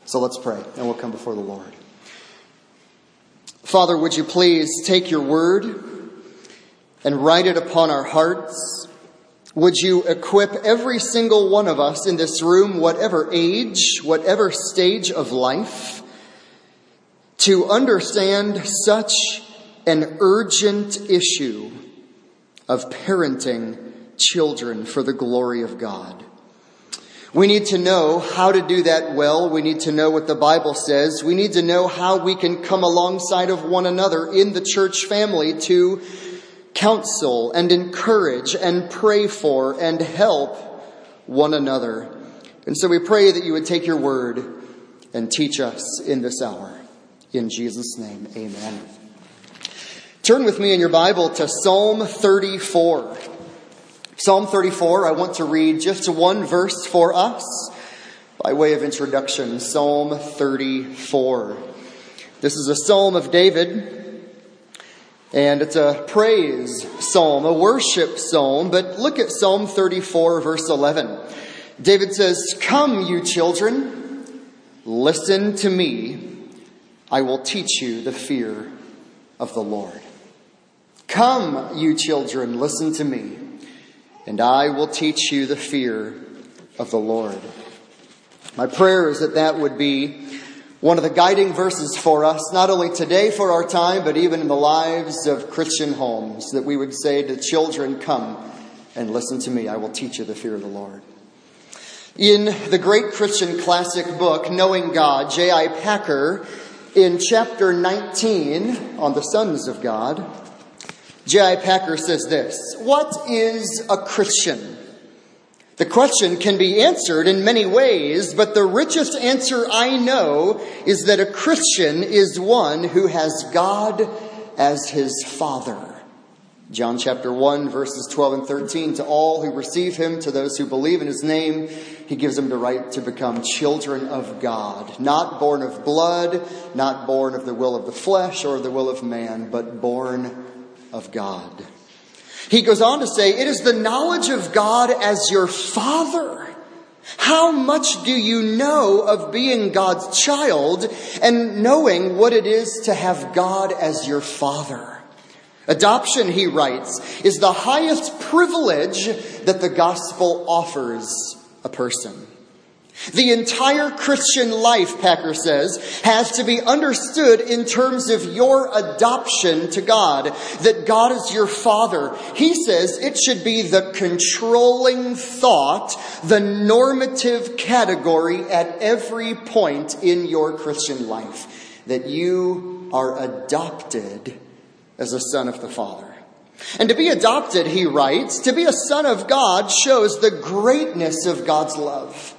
So let's pray, and we'll come before the Lord. Father, would you please take your word and write it upon our hearts? Would you equip every single one of us in this room, whatever age, whatever stage of life, to understand such an urgent issue of parenting children for the glory of God. We need to know how to do that well. We need to know what the Bible says. We need to know how we can come alongside of one another in the church family to counsel and encourage and pray for and help one another. And so we pray that you would take your word and teach us in this hour. In Jesus' name, amen. Turn with me in your Bible to Psalm 34. Psalm 34, I want to read just one verse for us by way of introduction. Psalm 34. This is a psalm of David, and it's a praise psalm, a worship psalm. But look at Psalm 34, verse 11. David says, "Come, you children, listen to me. I will teach you the fear of the Lord." Come, you children, listen to me, and I will teach you the fear of the Lord. My prayer is that that would be one of the guiding verses for us, not only today for our time, but even in the lives of Christian homes, that we would say to children, "Come and listen to me. I will teach you the fear of the Lord." In the great Christian classic book, Knowing God, J.I. Packer, in chapter 19 on the sons of God, J.I. Packer says this: "What is a Christian? The question can be answered in many ways, but the richest answer I know is that a Christian is one who has God as his Father." John chapter 1, verses 12 and 13, "To all who receive him, to those who believe in his name, he gives them the right to become children of God, not born of blood, not born of the will of the flesh or the will of man, but born of God." He goes on to say, "It is the knowledge of God as your Father. How much do you know of being God's child and knowing what it is to have God as your Father? Adoption," he writes, "is the highest privilege that the gospel offers a person. The entire Christian life," Packer says, "has to be understood in terms of your adoption to God, that God is your Father." He says it should be the controlling thought, the normative category at every point in your Christian life, that you are adopted as a son of the Father. And to be adopted, he writes, to be a son of God shows the greatness of God's love.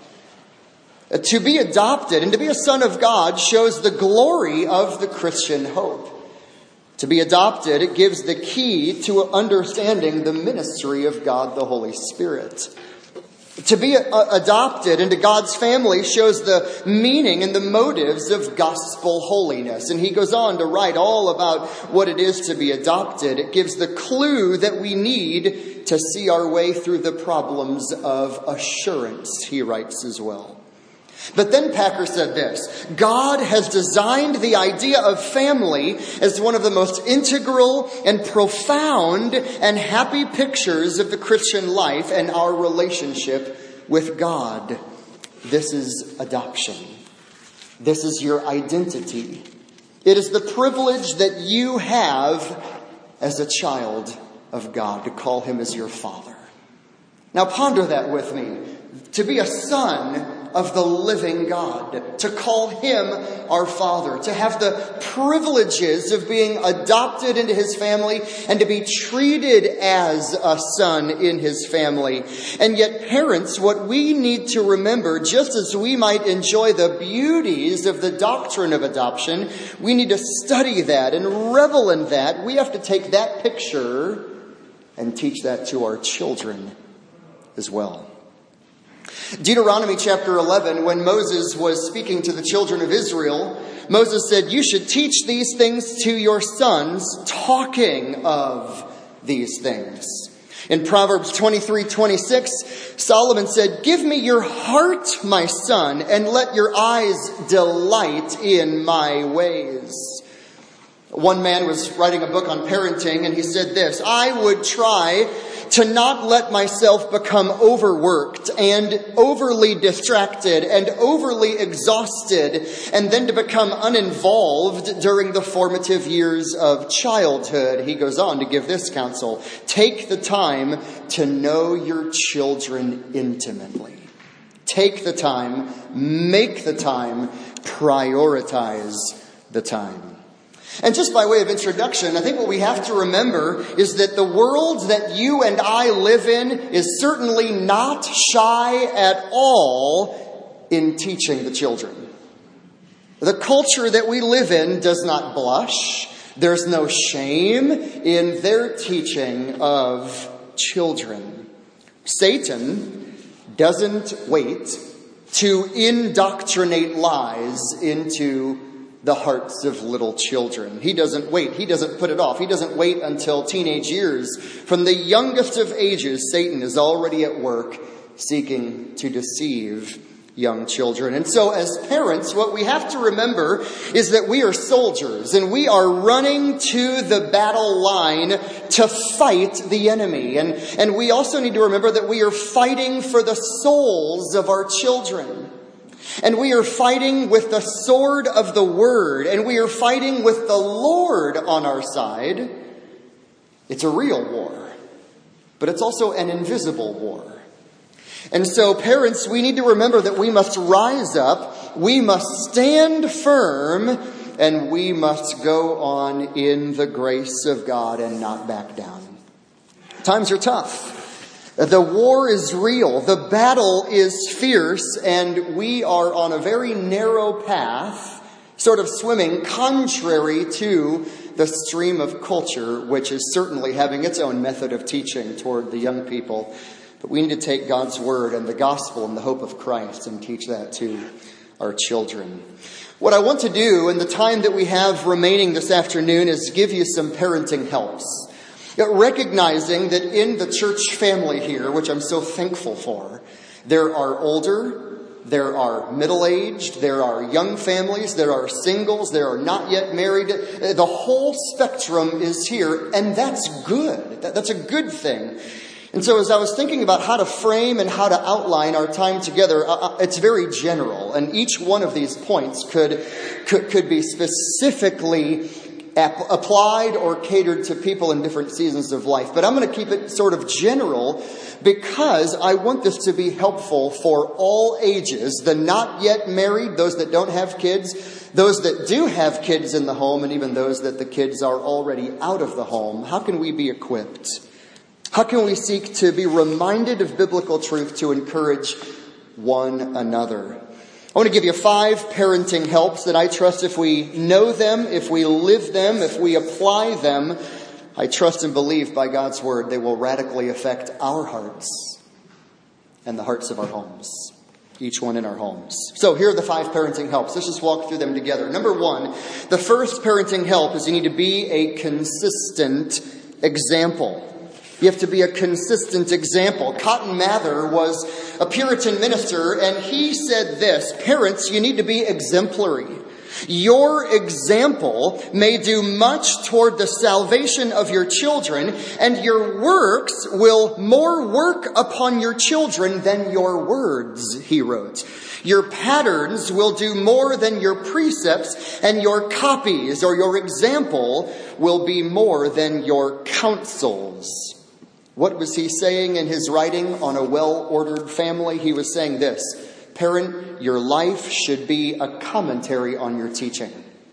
To be adopted and to be a son of God shows the glory of the Christian hope. To be adopted, it gives the key to understanding the ministry of God the Holy Spirit. To be adopted into God's family shows the meaning and the motives of gospel holiness. And he goes on to write all about what it is to be adopted. It gives the clue that we need to see our way through the problems of assurance, he writes as well. But then Packer said this: God has designed the idea of family as one of the most integral and profound and happy pictures of the Christian life and our relationship with God. This is adoption. This is your identity. It is the privilege that you have as a child of God, to call him as your Father. Now ponder that with me. To be a son of the living God, to call him our Father, to have the privileges of being adopted into his family and to be treated as a son in his family. And yet, parents, what we need to remember, just as we might enjoy the beauties of the doctrine of adoption, we need to study that and revel in that. We have to take that picture and teach that to our children as well. Deuteronomy chapter 11, when Moses was speaking to the children of Israel, Moses said, "You should teach these things to your sons, talking of these things." In Proverbs 23:26, Solomon said, "Give me your heart, my son, and let your eyes delight in my ways." One man was writing a book on parenting, and he said this: "I would try to not let myself become overworked and overly distracted and overly exhausted, and then to become uninvolved during the formative years of childhood." He goes on to give this counsel: "Take the time to know your children intimately. Take the time, make the time, prioritize the time." And just by way of introduction, I think what we have to remember is that the world that you and I live in is certainly not shy at all in teaching the children. The culture that we live in does not blush. There's no shame in their teaching of children. Satan doesn't wait to indoctrinate lies into the hearts of little children. He doesn't wait. He doesn't put it off. He doesn't wait until teenage years. From the youngest of ages, Satan is already at work seeking to deceive young children. And so as parents, what we have to remember is that we are soldiers and we are running to the battle line to fight the enemy. And we also need to remember that we are fighting for the souls of our children. And we are fighting with the sword of the word. And we are fighting with the Lord on our side. It's a real war. But it's also an invisible war. And so, parents, we need to remember that we must rise up. We must stand firm. And we must go on in the grace of God and not back down. Times are tough. The war is real. The battle is fierce, and we are on a very narrow path, sort of swimming contrary to the stream of culture, which is certainly having its own method of teaching toward the young people. But we need to take God's word and the gospel and the hope of Christ and teach that to our children. What I want to do in the time that we have remaining this afternoon is give you some parenting helps. Recognizing that in the church family here, which I'm so thankful for, there are older, there are middle-aged, there are young families, there are singles, there are not yet married. The whole spectrum is here, and that's good. That's a good thing. And so as I was thinking about how to frame and how to outline our time together, it's very general. And each one of these points could be specifically applied or catered to people in different seasons of life. But I'm going to keep it sort of general because I want this to be helpful for all ages. The not yet married, those that don't have kids, those that do have kids in the home, and even those that the kids are already out of the home. How can we be equipped? How can we seek to be reminded of biblical truth to encourage one another? I want to give you 5 parenting helps that I trust if we know them, if we live them, if we apply them, I trust and believe by God's word they will radically affect our hearts and the hearts of our homes. Each one in our homes. So here are the 5 parenting helps. Let's just walk through them together. Number 1, the first parenting help is you need to be a consistent example. You have to be a consistent example. Cotton Mather was a Puritan minister, and he said this: parents, you need to be exemplary. Your example may do much toward the salvation of your children, and your works will more work upon your children than your words, he wrote. Your patterns will do more than your precepts, and your copies or your example will be more than your counsels. What was he saying in his writing on a well-ordered family? He was saying this: parent, your life should be a commentary on your teaching.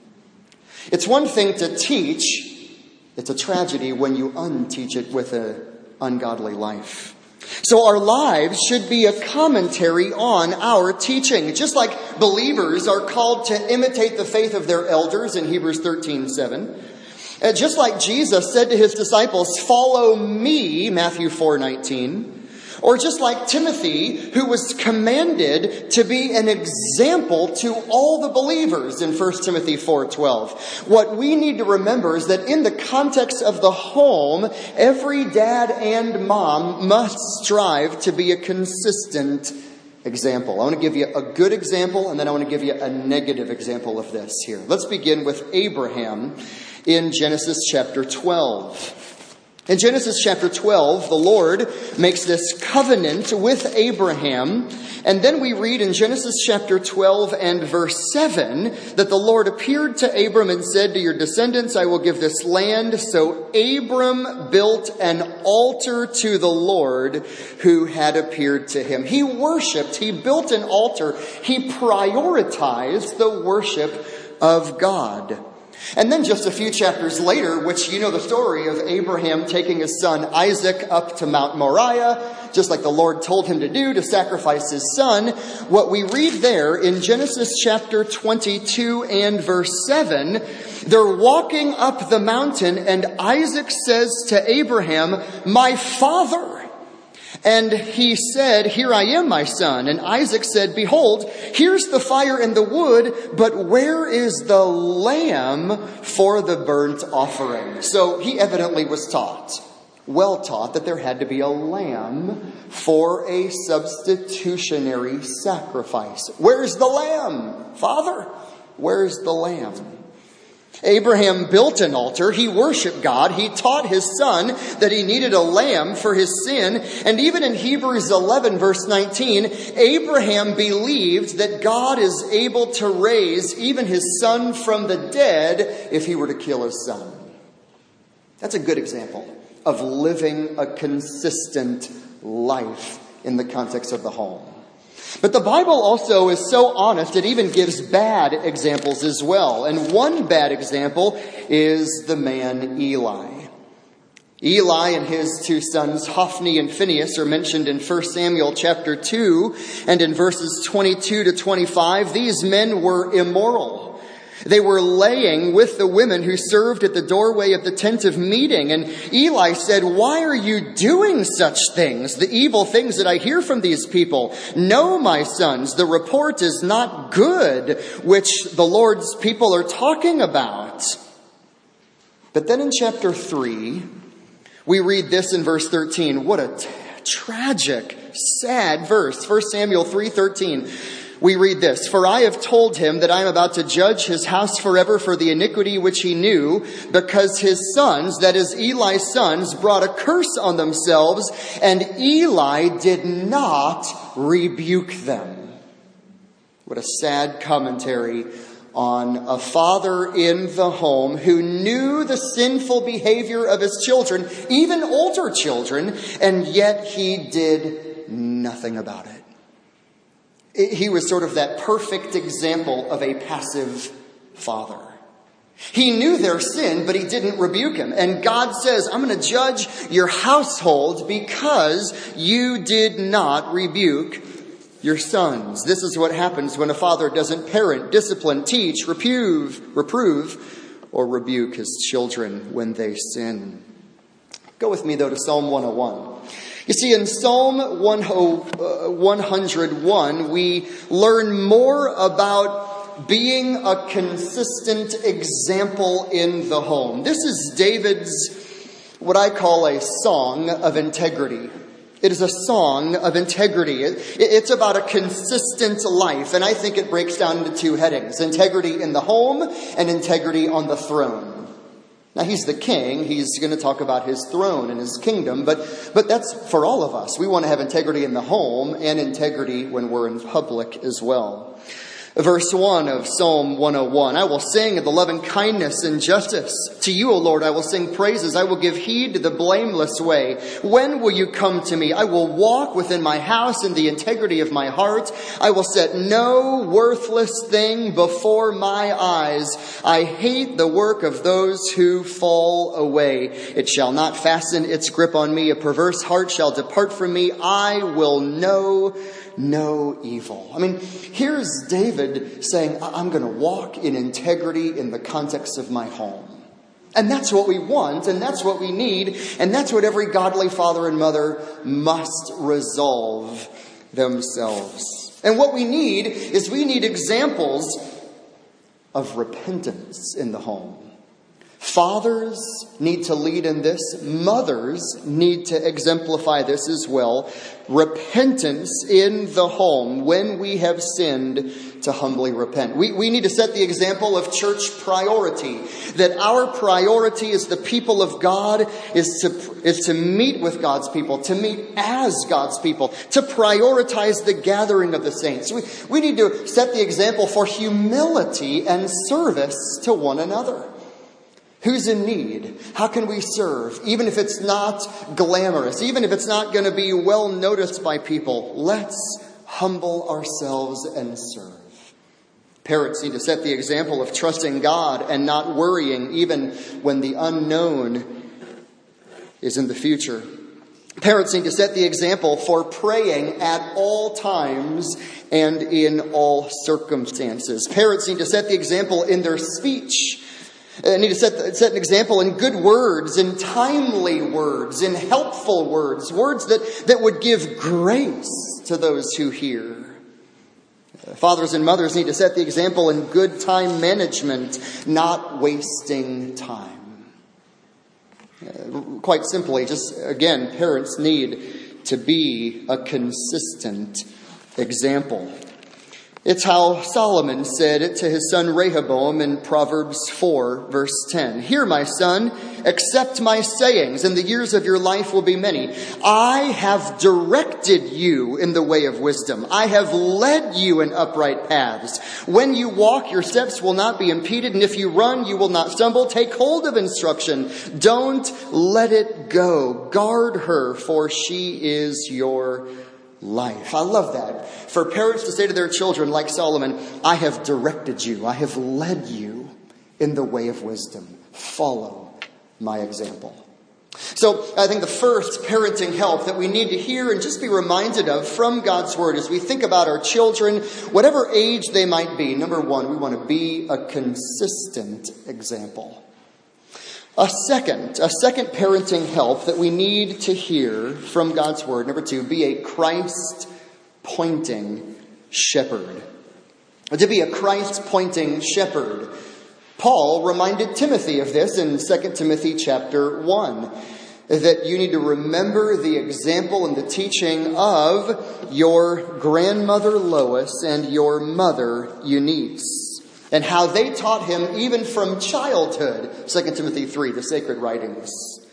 It's one thing to teach. It's a tragedy when you unteach it with an ungodly life. So our lives should be a commentary on our teaching. Just like believers are called to imitate the faith of their elders in Hebrews 13:7. Just like Jesus said to his disciples, follow me, Matthew 4:19. Or just like Timothy, who was commanded to be an example to all the believers in 1 Timothy 4:12. What we need to remember is that in the context of the home, every dad and mom must strive to be a consistent example. I want to give you a good example, and then I want to give you a negative example of this here. Let's begin with Abraham in Genesis chapter 12. In Genesis chapter 12, the Lord makes this covenant with Abraham. And then we read in Genesis chapter 12 and verse 7 that the Lord appeared to Abram and said, "To your descendants I will give this land." So Abram built an altar to the Lord who had appeared to him. He worshiped, he built an altar, he prioritized the worship of God. And then just a few chapters later, which you know the story of Abraham taking his son Isaac up to Mount Moriah, just like the Lord told him to do, to sacrifice his son. What we read there in Genesis chapter 22 and verse 7, they're walking up the mountain and Isaac says to Abraham, "My father." And he said, "Here I am, my son." And Isaac said, "Behold, here's the fire and the wood, but where is the lamb for the burnt offering?" So he evidently was well taught, that there had to be a lamb for a substitutionary sacrifice. Where's the lamb? Father, where's the lamb? Abraham built an altar. He worshiped God. He taught his son that he needed a lamb for his sin. And even in Hebrews 11 verse 19, Abraham believed that God is able to raise even his son from the dead if he were to kill his son. That's a good example of living a consistent life in the context of the home. But the Bible also is so honest, it even gives bad examples as well. And one bad example is the man Eli. Eli and his two sons, Hophni and Phinehas, are mentioned in 1 Samuel chapter 2. And in verses 22 to 25, these men were immoral. They were laying with the women who served at the doorway of the tent of meeting. And Eli said, "Why are you doing such things, the evil things that I hear from these people? No, my sons, the report is not good, which the Lord's people are talking about." But then in chapter 3, we read this in verse 13. What a tragic, sad verse. 1 Samuel 3:13. We read this, "For I have told him that I am about to judge his house forever for the iniquity which he knew, because his sons," that is Eli's sons, "brought a curse on themselves, and Eli did not rebuke them." What a sad commentary on a father in the home who knew the sinful behavior of his children, even older children, and yet he did nothing about it. He was sort of that perfect example of a passive father. He knew their sin, but he didn't rebuke him. And God says, "I'm going to judge your household because you did not rebuke your sons." This is what happens when a father doesn't parent, discipline, teach, reprove, or rebuke his children when they sin. Go with me, though, to Psalm 101. You see, in Psalm 101, we learn more about being a consistent example in the home. This is David's, what I call a song of integrity. It is a song of integrity. It's about a consistent life, and I think it breaks down into two headings: integrity in the home and integrity on the throne. Now, he's the king. He's going to talk about his throne and his kingdom, but that's for all of us. We want to have integrity in the home and integrity when we're in public as well. Verse 1 of Psalm 101, "I will sing of the loving kindness and justice. To you, O Lord, I will sing praises. I will give heed to the blameless way. When will you come to me? I will walk within my house in the integrity of my heart. I will set no worthless thing before my eyes. I hate the work of those who fall away. It shall not fasten its grip on me. A perverse heart shall depart from me. I will know no evil." I mean, here's David saying, I'm going to walk in integrity in the context of my home. And that's what we want, and that's what we need, and that's what every godly father and mother must resolve themselves. And what we need is we need examples of repentance in the home. Fathers need to lead in this. Mothers need to exemplify this as well. Repentance in the home when we have sinned, to humbly repent. We need to set the example of church priority. That our priority as the people of God is to meet with God's people, to meet as God's people, to prioritize the gathering of the saints. We need to set the example for humility and service to one another. Who's in need? How can we serve? Even if it's not glamorous, even if it's not going to be well noticed by people, let's humble ourselves and serve. Parents need to set the example of trusting God and not worrying even when the unknown is in the future. Parents need to set the example for praying at all times and in all circumstances. Parents need to set the example in their speech. They need to set an example in good words, in timely words, in helpful words, words that would give grace to those who hear. Fathers and mothers need to set the example in good time management, not wasting time. Quite simply, just again, parents need to be a consistent example. It's how Solomon said it to his son Rehoboam in Proverbs 4, verse 10. "Hear, my son, accept my sayings, and the years of your life will be many. I have directed you in the way of wisdom. I have led you in upright paths. When you walk, your steps will not be impeded, and if you run, you will not stumble. Take hold of instruction. Don't let it go. Guard her, for she is your life." I love that. For parents to say to their children, like Solomon, "I have directed you. I have led you in the way of wisdom. Follow my example." So I think the first parenting help that we need to hear and just be reminded of from God's Word as we think about our children, whatever age they might be, number one, we want to be a consistent example. A second parenting help that we need to hear from God's Word, number two, be a Christ-pointing shepherd. To be a Christ-pointing shepherd. Paul reminded Timothy of this in 2 Timothy chapter 1, that you need to remember the example and the teaching of your grandmother Lois and your mother Eunice, and how they taught him even from childhood. 2 Timothy 3, the sacred writings.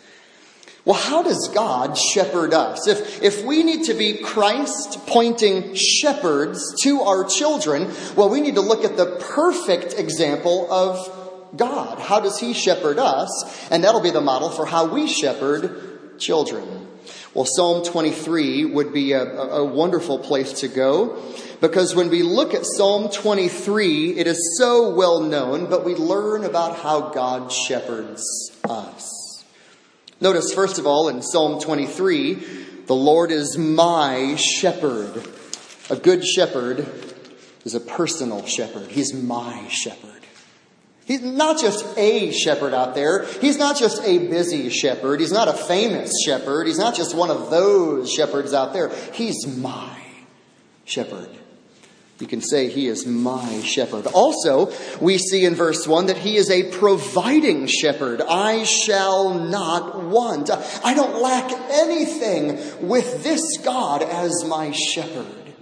Well, how does God shepherd us? If we need to be Christ-pointing shepherds to our children, well, we need to look at the perfect example of God. How does He shepherd us? And that'll be the model for how we shepherd children. Well, Psalm 23 would be a wonderful place to go, because when we look at Psalm 23, it is so well known, but we learn about how God shepherds us. Notice, first of all, in Psalm 23, the Lord is my shepherd. A good shepherd is a personal shepherd. He's my shepherd. He's not just a shepherd out there. He's not just a busy shepherd. He's not a famous shepherd. He's not just one of those shepherds out there. He's my shepherd. You can say He is my shepherd. Also, we see in verse 1 that He is a providing shepherd. I shall not want. I don't lack anything with this God as my shepherd.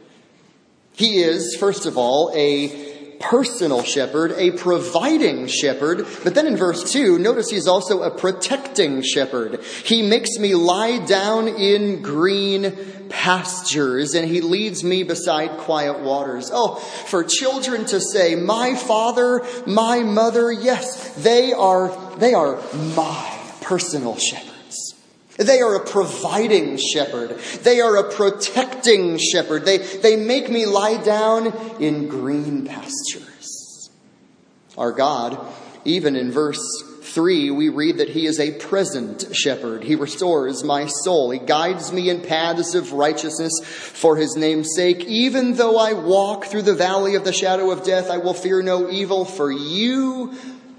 He is, first of all, a personal shepherd, a providing shepherd. But then in verse 2, notice He's also a protecting shepherd. He makes me lie down in green pastures, and He leads me beside quiet waters. Oh, for children to say, my father, my mother, yes, they are my personal shepherds. They are a providing shepherd. They are a protecting shepherd. They make me lie down in green pastures. Our God, even in verse 3, we read that He is a present shepherd. He restores my soul. He guides me in paths of righteousness for His name's sake. Even though I walk through the valley of the shadow of death, I will fear no evil, for You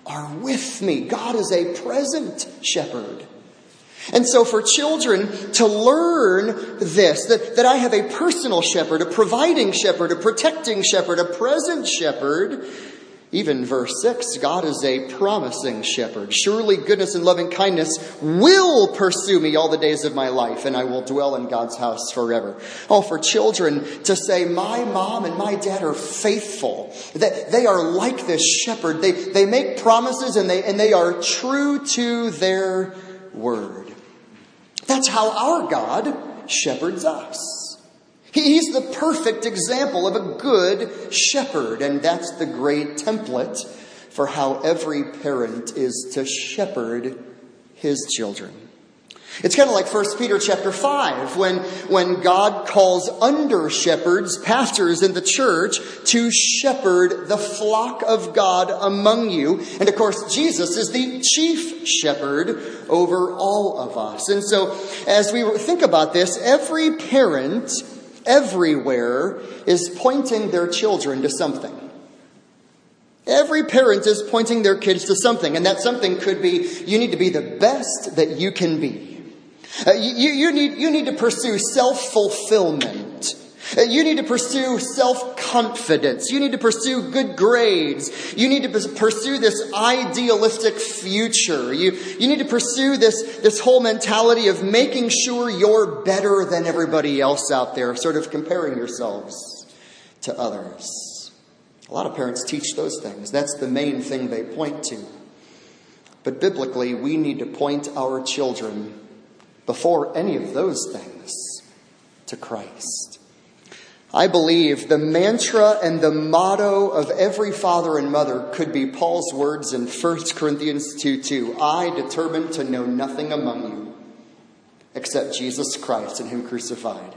are with me. God is a present shepherd. And so for children to learn this, that I have a personal shepherd, a providing shepherd, a protecting shepherd, a present shepherd. Even verse 6, God is a promising shepherd. Surely goodness and loving kindness will pursue me all the days of my life, and I will dwell in God's house forever. Oh, for children to say, my mom and my dad are faithful. They are like this shepherd. They make promises and they are true to their word. That's how our God shepherds us. He's the perfect example of a good shepherd, and that's the great template for how every parent is to shepherd his children. It's kind of like 1 Peter chapter 5, when God calls under shepherds, pastors in the church, to shepherd the flock of God among you. And of course, Jesus is the chief shepherd over all of us. And so, as we think about this, every parent everywhere is pointing their children to something. Every parent is pointing their kids to something. And that something could be, you need to be the best that you can be. You need to pursue self-fulfillment. You need to pursue self-confidence. You need to pursue good grades. You need to pursue this idealistic future. You need to pursue this whole mentality of making sure you're better than everybody else out there, sort of comparing yourselves to others. A lot of parents teach those things. That's the main thing they point to. But biblically, we need to point our children before any of those things to Christ. I believe the mantra and the motto of every father and mother could be Paul's words in 1 Corinthians 2:2. I determined to know nothing among you except Jesus Christ and Him crucified.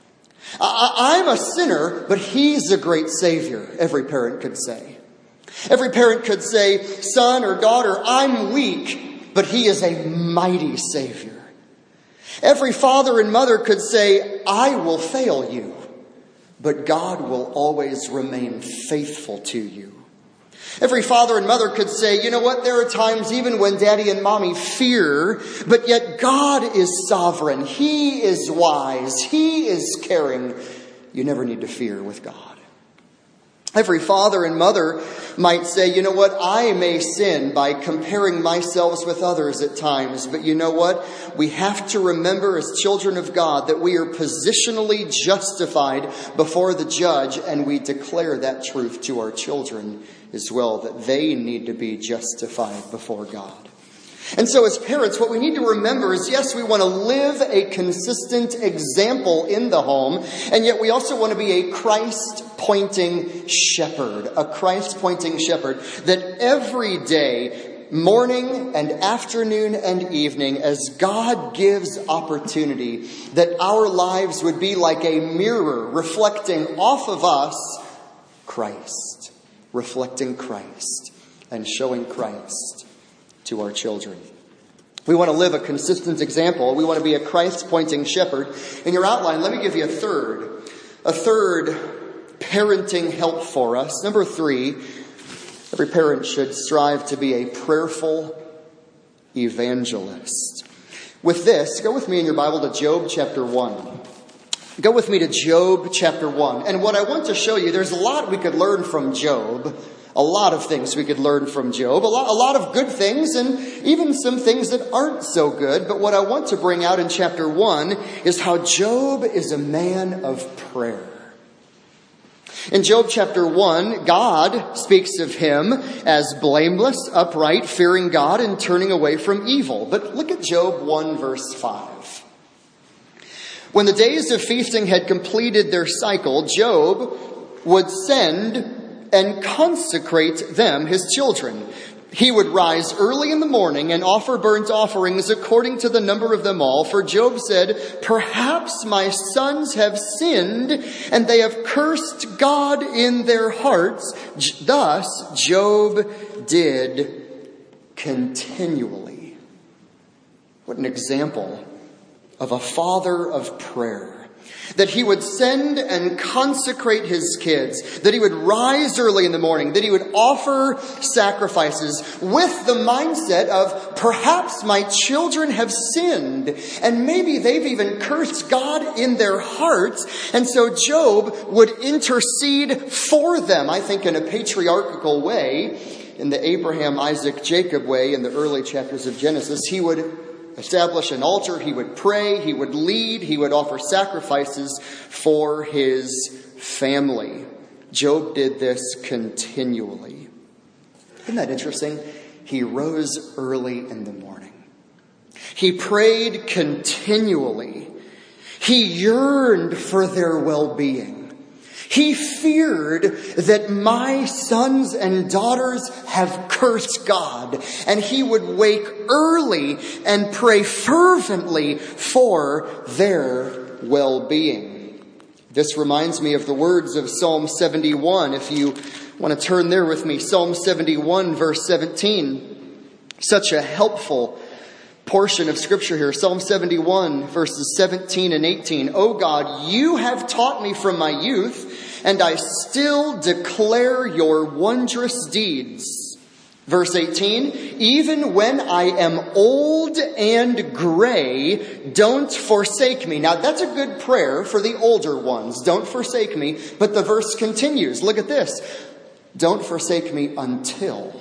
I'm a sinner, but He's a great Savior, every parent could say. Every parent could say, son or daughter, I'm weak, but He is a mighty Savior. Every father and mother could say, I will fail you, but God will always remain faithful to you. Every father and mother could say, you know what, there are times even when daddy and mommy fear, but yet God is sovereign. He is wise. He is caring. You never need to fear with God. Every father and mother might say, you know what, I may sin by comparing myself with others at times, but you know what? We have to remember as children of God that we are positionally justified before the judge, and we declare that truth to our children as well, that they need to be justified before God. And so as parents, what we need to remember is, yes, we want to live a consistent example in the home, and yet we also want to be a Christ-pointing shepherd, that every day, morning and afternoon and evening, as God gives opportunity, that our lives would be like a mirror reflecting off of us Christ, reflecting Christ and showing Christ to our children. We want to live a consistent example. We want to be a Christ-pointing shepherd. In your outline, let me give you a third parenting help for us. Number 3, every parent should strive to be a prayerful evangelist. With this, go with me in your Bible to Job chapter 1. Go with me to Job chapter 1. And what I want to show you, there's a lot we could learn from Job. A lot of things we could learn from Job. A lot of good things, and even some things that aren't so good. But what I want to bring out in chapter 1 is how Job is a man of prayer. In Job chapter 1, God speaks of him as blameless, upright, fearing God, and turning away from evil. But look at Job 1 verse 5. When the days of feasting had completed their cycle, Job would send and consecrate them, his children. He would rise early in the morning and offer burnt offerings according to the number of them all. For Job said, perhaps my sons have sinned and they have cursed God in their hearts. Thus Job did continually. What an example of a father of prayer. that he would send and consecrate his kids, that he would rise early in the morning, that he would offer sacrifices with the mindset of, perhaps my children have sinned, and maybe they've even cursed God in their hearts, and so Job would intercede for them, I think in a patriarchal way, in the Abraham, Isaac, Jacob way in the early chapters of Genesis. He would establish an altar, he would pray, he would lead, he would offer sacrifices for his family. Job did this continually. Isn't that interesting? He rose early in the morning. He prayed continually. He yearned for their well-being. He feared that my sons and daughters have cursed God, and he would wake early and pray fervently for their well-being. This reminds me of the words of Psalm 71. If you want to turn there with me, Psalm 71, verse 17. Such a helpful portion of Scripture here. Psalm 71, verses 17 and 18. O God, you have taught me from my youth, and I still declare your wondrous deeds. Verse 18, even when I am old and gray, don't forsake me. Now that's a good prayer for the older ones. Don't forsake me. But the verse continues. Look at this. Don't forsake me until.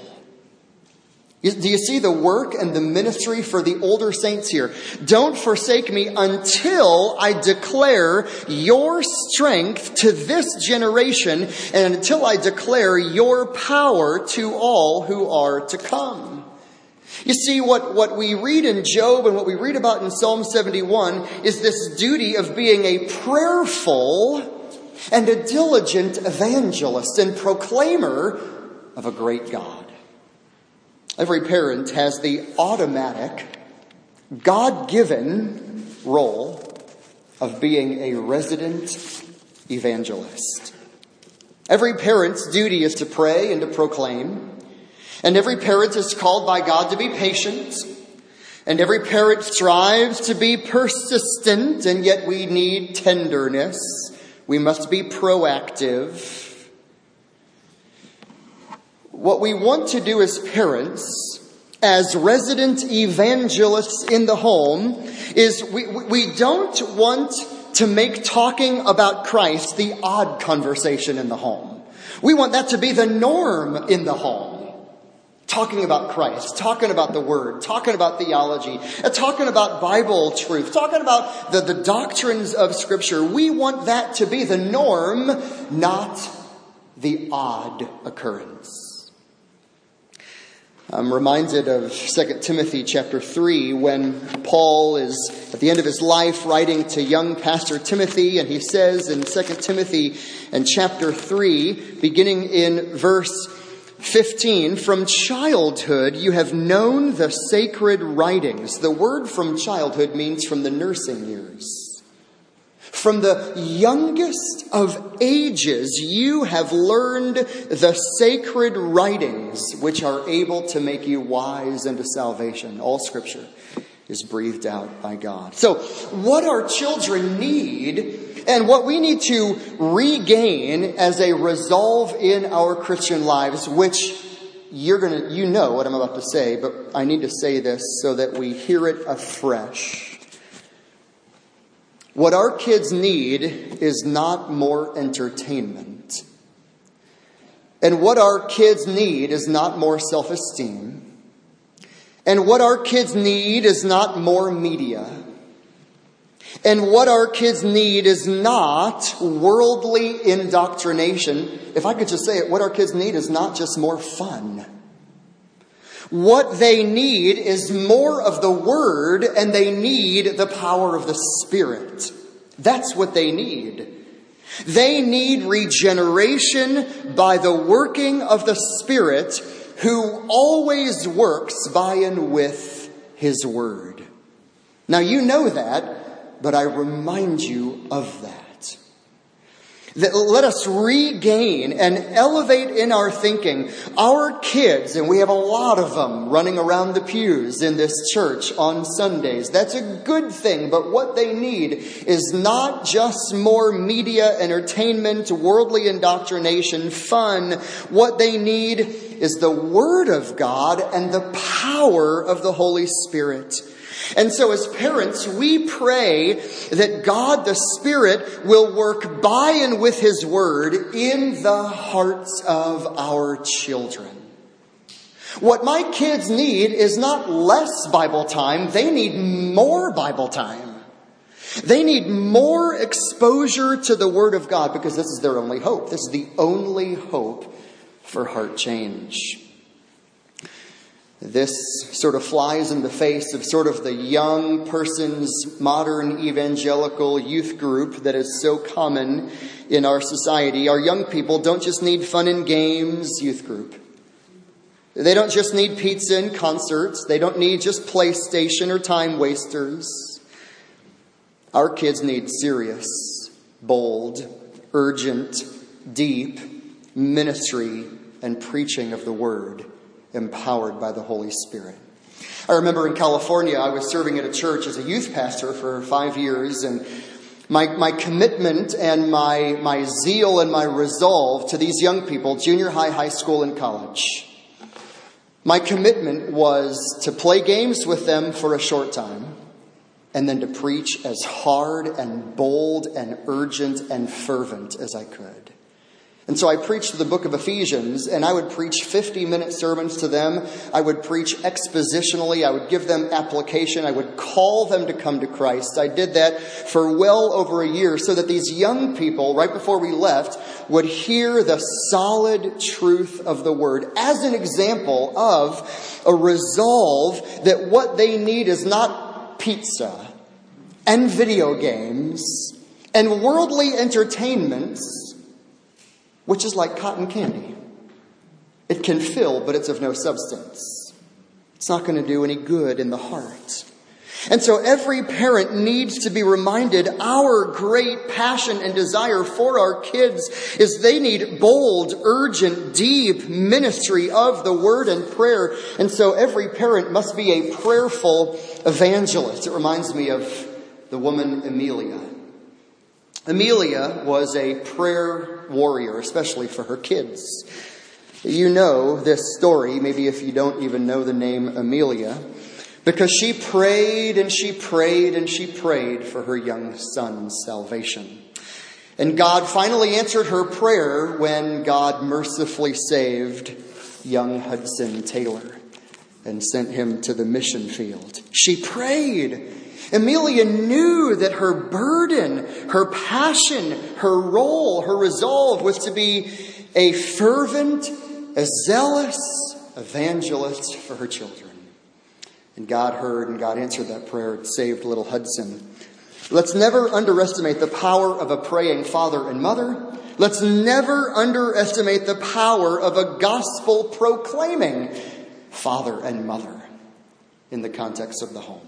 Do you see the work and the ministry for the older saints here? Don't forsake me until I declare your strength to this generation, and until I declare your power to all who are to come. You see, what we read in Job and what we read about in Psalm 71 is this duty of being a prayerful and a diligent evangelist and proclaimer of a great God. Every parent has the automatic, God-given role of being a resident evangelist. Every parent's duty is to pray and to proclaim. And every parent is called by God to be patient. And every parent strives to be persistent, and yet we need tenderness. We must be proactive. What we want to do as parents, as resident evangelists in the home, is we don't want to make talking about Christ the odd conversation in the home. We want that to be the norm in the home. Talking about Christ, talking about the Word, talking about theology, talking about Bible truth, talking about the doctrines of Scripture. We want that to be the norm, not the odd occurrence. I'm reminded of 2 Timothy chapter 3 when Paul is at the end of his life writing to young Pastor Timothy, and he says in 2 Timothy and chapter 3, beginning in verse 15, from childhood you have known the sacred writings. The word from childhood means from the nursing years. From the youngest of ages, you have learned the sacred writings, which are able to make you wise unto salvation. All Scripture is breathed out by God. So what our children need, and what we need to regain as a resolve in our Christian lives, which you know what I'm about to say, but I need to say this so that we hear it afresh. What our kids need is not more entertainment. And what our kids need is not more self-esteem. And what our kids need is not more media. And what our kids need is not worldly indoctrination. If I could just say it, what our kids need is not just more fun. What they need is more of the Word, and they need the power of the Spirit. That's what they need. They need regeneration by the working of the Spirit, who always works by and with His Word. Now you know that, but I remind you of that. Let us regain and elevate in our thinking our kids, and we have a lot of them running around the pews in this church on Sundays. That's a good thing, but what they need is not just more media, entertainment, worldly indoctrination, fun. What they need is the Word of God and the power of the Holy Spirit. And so as parents, we pray that God the Spirit will work by and with His Word in the hearts of our children. What my kids need is not less Bible time. They need more Bible time. They need more exposure to the Word of God because this is their only hope. This is the only hope for heart change. This sort of flies in the face of sort of the young person's modern evangelical youth group that is so common in our society. Our young people don't just need fun and games youth group. They don't just need pizza and concerts. They don't need just PlayStation or time wasters. Our kids need serious, bold, urgent, deep ministry and preaching of the Word, empowered by the Holy Spirit. I remember in California, I was serving at a church as a youth pastor for 5 years, and my commitment and my zeal and my resolve to these young people, junior high, high school, and college, my commitment was to play games with them for a short time, and then to preach as hard and bold and urgent and fervent as I could. And so I preached the book of Ephesians, and I would preach 50-minute sermons to them. I would preach expositionally. I would give them application. I would call them to come to Christ. I did that for well over a year so that these young people, right before we left, would hear the solid truth of the Word as an example of a resolve that what they need is not pizza and video games and worldly entertainments, which is like cotton candy. It can fill, but it's of no substance. It's not going to do any good in the heart. And so every parent needs to be reminded our great passion and desire for our kids is they need bold, urgent, deep ministry of the Word and prayer. And so every parent must be a prayerful evangelist. It reminds me of the woman Amelia. Amelia was a prayer warrior, especially for her kids. You know this story, maybe if you don't even know the name Amelia, because she prayed and she prayed and she prayed for her young son's salvation. And God finally answered her prayer when God mercifully saved young Hudson Taylor and sent him to the mission field. She prayed. Amelia knew that her burden, her passion, her role, her resolve was to be a fervent, a zealous evangelist for her children. And God heard and God answered that prayer and saved little Hudson. Let's never underestimate the power of a praying father and mother. Let's never underestimate the power of a gospel proclaiming father and mother in the context of the home.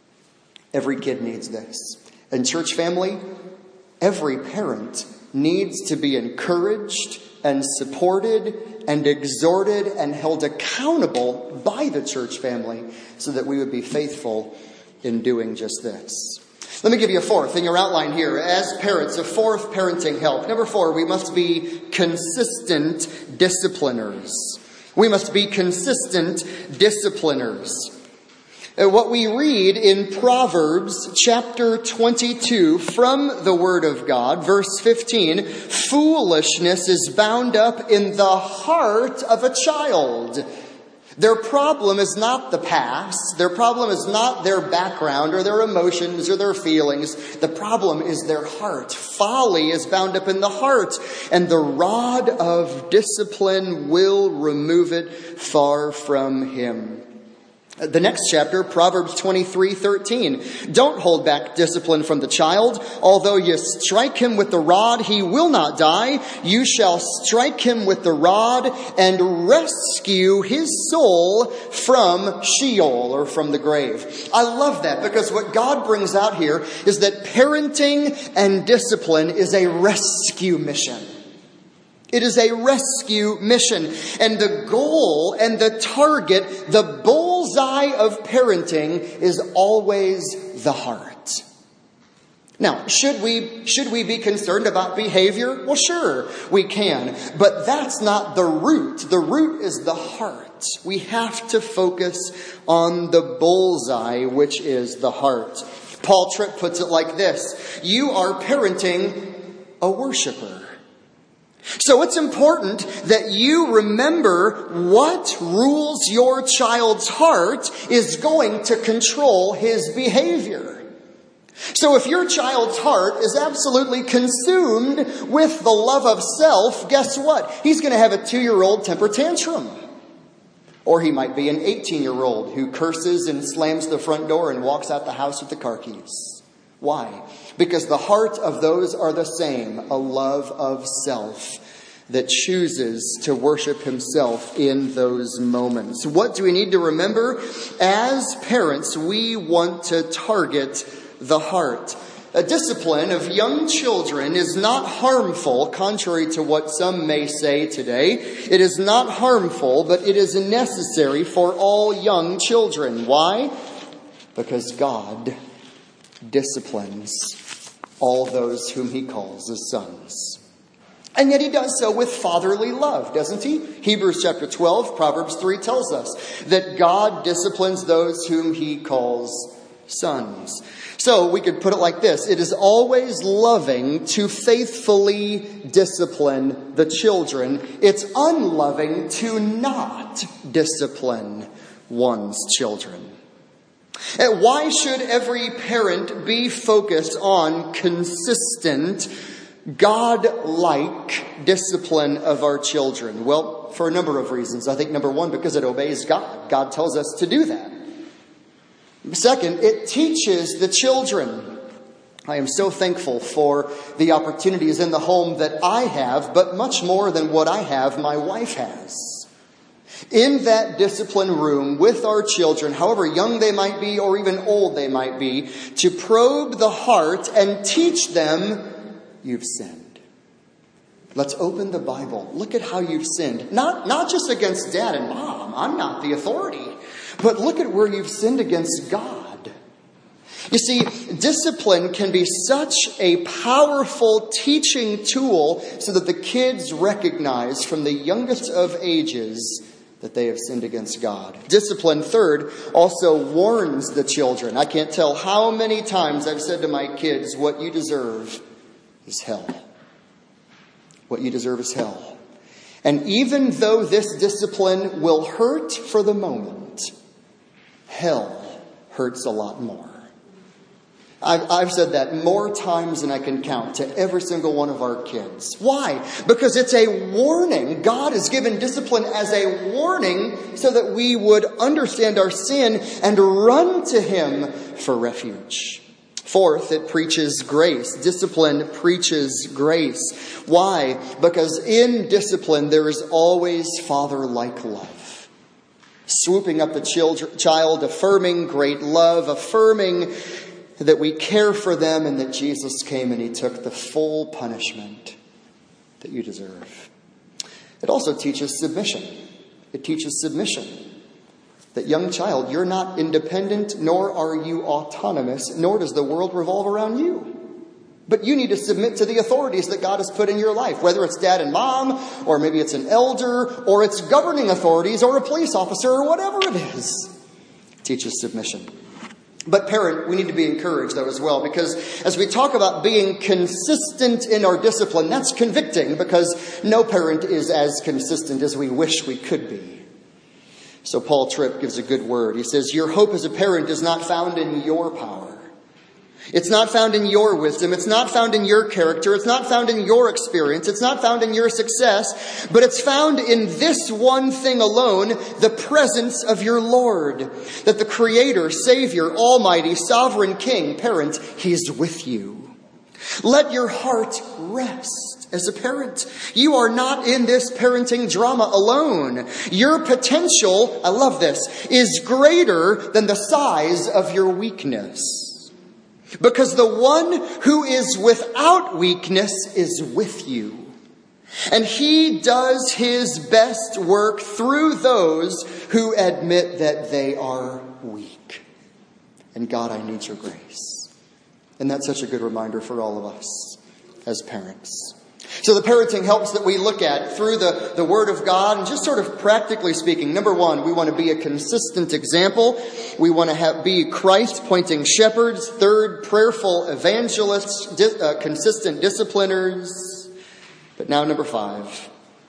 Every kid needs this. And church family, every parent needs to be encouraged and supported and exhorted and held accountable by the church family so that we would be faithful in doing just this. Let me give you a fourth in your outline here. As parents, a fourth parenting help. Number 4, we must be consistent discipliners. We must be consistent discipliners. What we read in Proverbs chapter 22 from the Word of God, verse 15, foolishness is bound up in the heart of a child. Their problem is not the past. Their problem is not their background or their emotions or their feelings. The problem is their heart. Folly is bound up in the heart, and the rod of discipline will remove it far from him. The next chapter, Proverbs 23:13. Don't hold back discipline from the child. Although you strike him with the rod, he will not die. You shall strike him with the rod and rescue his soul from Sheol or from the grave. I love that because what God brings out here is that parenting and discipline is a rescue mission. It is a rescue mission. And the goal and the target, the bullseye of parenting is always the heart. Now, should we be concerned about behavior? Well, sure, we can. But that's not the root. The root is the heart. We have to focus on the bullseye, which is the heart. Paul Tripp puts it like this: you are parenting a worshiper. So it's important that you remember what rules your child's heart is going to control his behavior. So if your child's heart is absolutely consumed with the love of self, guess what? He's going to have a 2-year-old temper tantrum. Or he might be an 18-year-old who curses and slams the front door and walks out the house with the car keys. Why? Because the heart of those are the same, a love of self that chooses to worship himself in those moments. What do we need to remember? As parents, we want to target the heart. A discipline of young children is not harmful, contrary to what some may say today. It is not harmful, but it is necessary for all young children. Why? Because God disciplines all those whom he calls his sons. And yet he does so with fatherly love, doesn't he? Hebrews chapter 12, Proverbs 3 tells us that God disciplines those whom he calls sons. So we could put it like this: it is always loving to faithfully discipline the children. It's unloving to not discipline one's children. And why should every parent be focused on consistent, God-like discipline of our children? Well, for a number of reasons. I think number one, because it obeys God. God tells us to do that. Second, it teaches the children. I am so thankful for the opportunities in the home that I have, but much more than what I have, my wife has. In that discipline room with our children, however young they might be or even old they might be, to probe the heart and teach them, you've sinned. Let's open the Bible. Look at how you've sinned. Not just against dad and mom. I'm not the authority. But look at where you've sinned against God. You see, discipline can be such a powerful teaching tool so that the kids recognize from the youngest of ages that they have sinned against God. Discipline, third, also warns the children. I can't tell how many times I've said to my kids, what you deserve is hell. What you deserve is hell. And even though this discipline will hurt for the moment, hell hurts a lot more. I've said that more times than I can count to every single one of our kids. Why? Because it's a warning. God has given discipline as a warning so that we would understand our sin and run to him for refuge. Fourth, it preaches grace. Discipline preaches grace. Why? Because in discipline there is always father-like love. Swooping up the child, affirming great love, affirming that we care for them and that Jesus came and he took the full punishment that you deserve. It also teaches submission. It teaches submission. That young child, you're not independent, nor are you autonomous, nor does the world revolve around you. But you need to submit to the authorities that God has put in your life, whether it's dad and mom, or maybe it's an elder, or it's governing authorities, or a police officer, or whatever it is. It teaches submission. But parent, we need to be encouraged though as well, because as we talk about being consistent in our discipline, that's convicting because no parent is as consistent as we wish we could be. So Paul Tripp gives a good word. He says, your hope as a parent is not found in your power. It's not found in your wisdom. It's not found in your character. It's not found in your experience. It's not found in your success. But it's found in this one thing alone, the presence of your Lord. That the Creator, Savior, Almighty, Sovereign King, parent, He is with you. Let your heart rest as a parent. You are not in this parenting drama alone. Your potential, I love this, is greater than the size of your weakness. Because the one who is without weakness is with you. And he does his best work through those who admit that they are weak. And God, I need your grace. And that's such a good reminder for all of us as parents. So the parenting helps that we look at through the Word of God, and just sort of practically speaking, number one, we want to be a consistent example. We want to be Christ-pointing shepherds. Third, prayerful evangelists, consistent discipliners. But now number 5,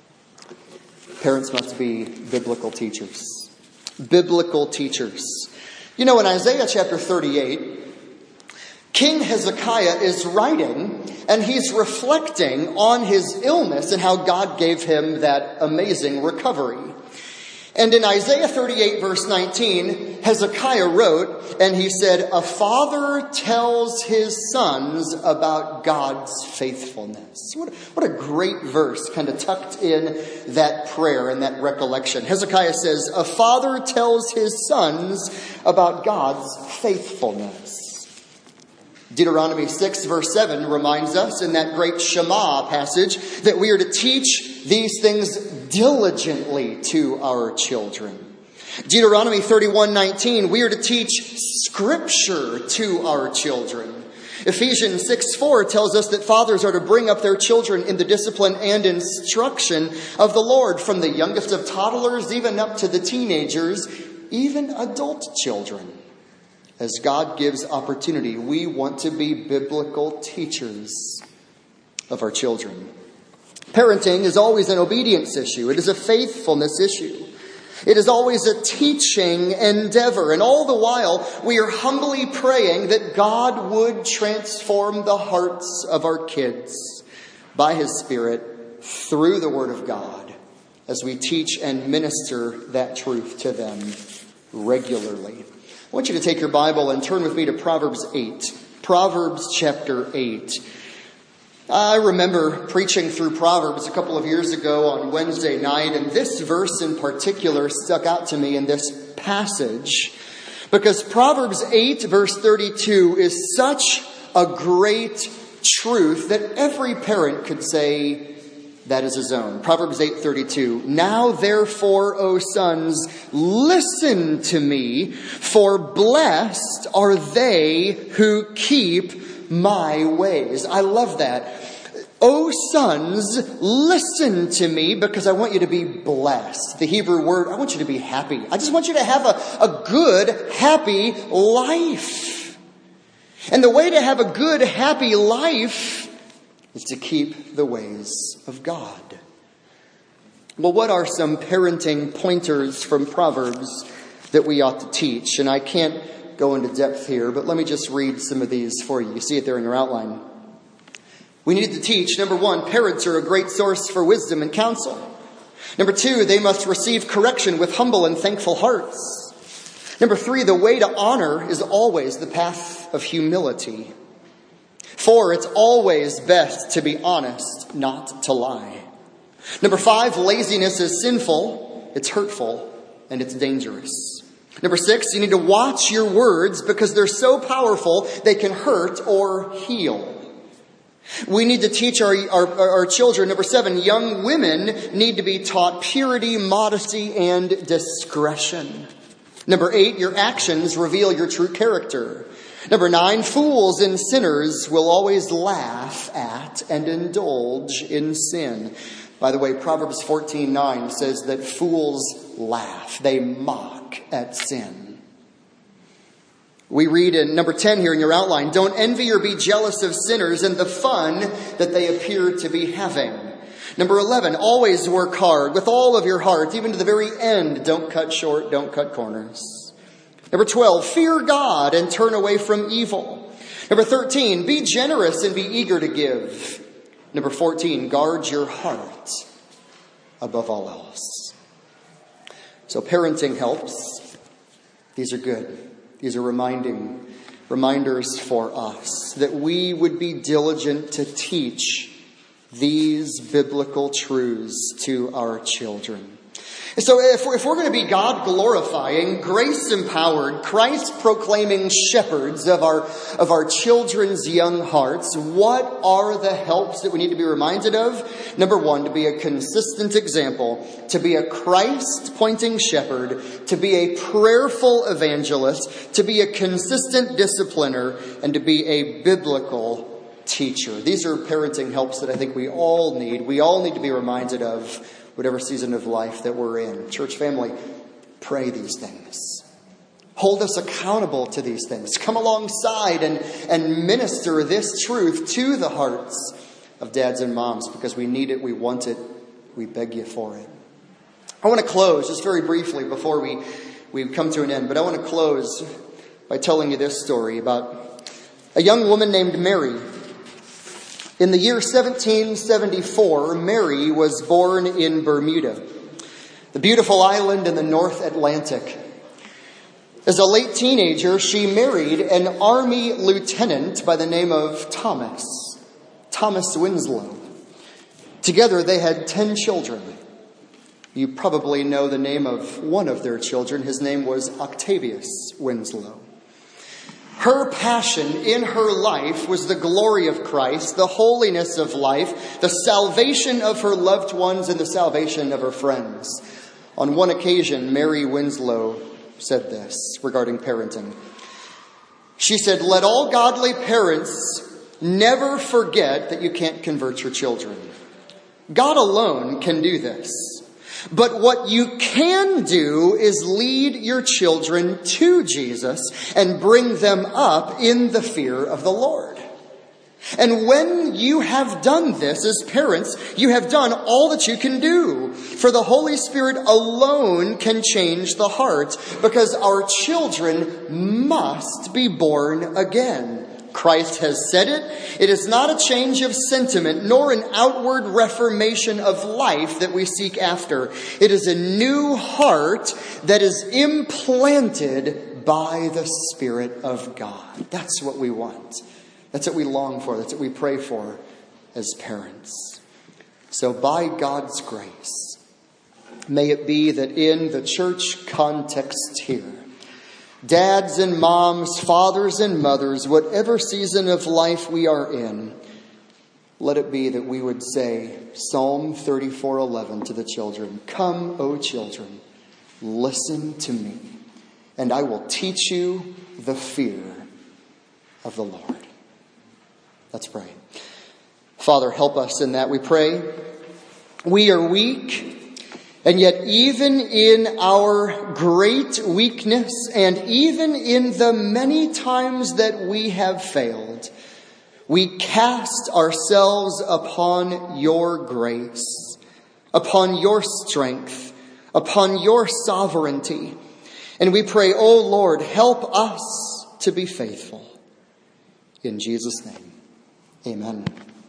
parents must be biblical teachers. Biblical teachers. You know, in Isaiah chapter 38, King Hezekiah is writing, and he's reflecting on his illness and how God gave him that amazing recovery. And in Isaiah 38 verse 19, Hezekiah wrote, and he said, "A father tells his sons about God's faithfulness." What a great verse kind of tucked in that prayer and that recollection. Hezekiah says, a father tells his sons about God's faithfulness. Deuteronomy 6 verse 7 reminds us in that great Shema passage that we are to teach these things diligently to our children. Deuteronomy 31:19, we are to teach Scripture to our children. Ephesians 6:4 tells us that fathers are to bring up their children in the discipline and instruction of the Lord, from the youngest of toddlers even up to the teenagers, even adult children. As God gives opportunity, we want to be biblical teachers of our children. Parenting is always an obedience issue. It is a faithfulness issue. It is always a teaching endeavor. And all the while, we are humbly praying that God would transform the hearts of our kids by His Spirit through the Word of God as we teach and minister that truth to them regularly. I want you to take your Bible and turn with me to Proverbs 8. Proverbs chapter 8. I remember preaching through Proverbs a couple of years ago on Wednesday night, and this verse in particular stuck out to me in this passage, because Proverbs 8 verse 32 is such a great truth that every parent could say that is his own. Proverbs 8:32. Now therefore, O sons, listen to me, for blessed are they who keep my ways. I love that. O sons, listen to me, because I want you to be blessed. The Hebrew word, I want you to be happy. I just want you to have a good, happy life. And the way to have a good, happy life is to keep the ways of God. Well, what are some parenting pointers from Proverbs that we ought to teach? And I can't go into depth here, but let me just read some of these for you. You see it there in your outline. We need to teach, number 1, parents are a great source for wisdom and counsel. Number 2, they must receive correction with humble and thankful hearts. Number 3, the way to honor is always the path of humility. 4, it's always best to be honest, not to lie. Number 5, laziness is sinful, it's hurtful, and it's dangerous. Number 6, you need to watch your words because they're so powerful they can hurt or heal. We need to teach our children. Number 7, young women need to be taught purity, modesty, and discretion. Number 8, your actions reveal your true character. Number 9, fools and sinners will always laugh at and indulge in sin. By the way, Proverbs 14:9 says that fools laugh. They mock at sin. We read in number 10 here in your outline, don't envy or be jealous of sinners and the fun that they appear to be having. Number 11, always work hard with all of your heart, even to the very end. Don't cut short, don't cut corners. Number 12, fear God and turn away from evil. Number 13, be generous and be eager to give. Number 14, guard your heart above all else. So parenting helps. These are good. These are reminders for us that we would be diligent to teach these biblical truths to our children. So if we're going to be God-glorifying, grace-empowered, Christ-proclaiming shepherds of our children's young hearts, what are the helps that we need to be reminded of? Number one, to be a consistent example, to be a Christ-pointing shepherd, to be a prayerful evangelist, to be a consistent discipliner, and to be a biblical teacher. These are parenting helps that I think we all need. We all need to be reminded of whatever season of life that we're in. Church family, pray these things. Hold us accountable to these things. Come alongside and minister this truth to the hearts of dads and moms, because we need it, we want it, we beg you for it. I want to close just very briefly before we come to an end, but I want to close by telling you this story about a young woman named Mary. In the year 1774, Mary was born in Bermuda, the beautiful island in the North Atlantic. As a late teenager, she married an army lieutenant by the name of Thomas Winslow. Together they had 10 children. You probably know the name of one of their children. His name was Octavius Winslow. Her passion in her life was the glory of Christ, the holiness of life, the salvation of her loved ones, and the salvation of her friends. On one occasion, Mary Winslow said this regarding parenting. She said, "Let all godly parents never forget that you can't convert your children. God alone can do this. But what you can do is lead your children to Jesus and bring them up in the fear of the Lord. And when you have done this as parents, you have done all that you can do. For the Holy Spirit alone can change the heart, because our children must be born again. Christ has said it. It is not a change of sentiment, nor an outward reformation of life that we seek after. It is a new heart that is implanted by the Spirit of God. That's what we want. That's what we long for. That's what we pray for as parents. So by God's grace, may it be that in the church context here, dads and moms, fathers and mothers, whatever season of life we are in, let it be that we would say Psalm 34:11 to the children, "Come, O children, listen to me, and I will teach you the fear of the Lord." Let's pray. Father, help us in that, we pray. We are weak. And yet even in our great weakness, and even in the many times that we have failed, we cast ourselves upon your grace, upon your strength, upon your sovereignty. And we pray, oh Lord, help us to be faithful. In Jesus' name, amen.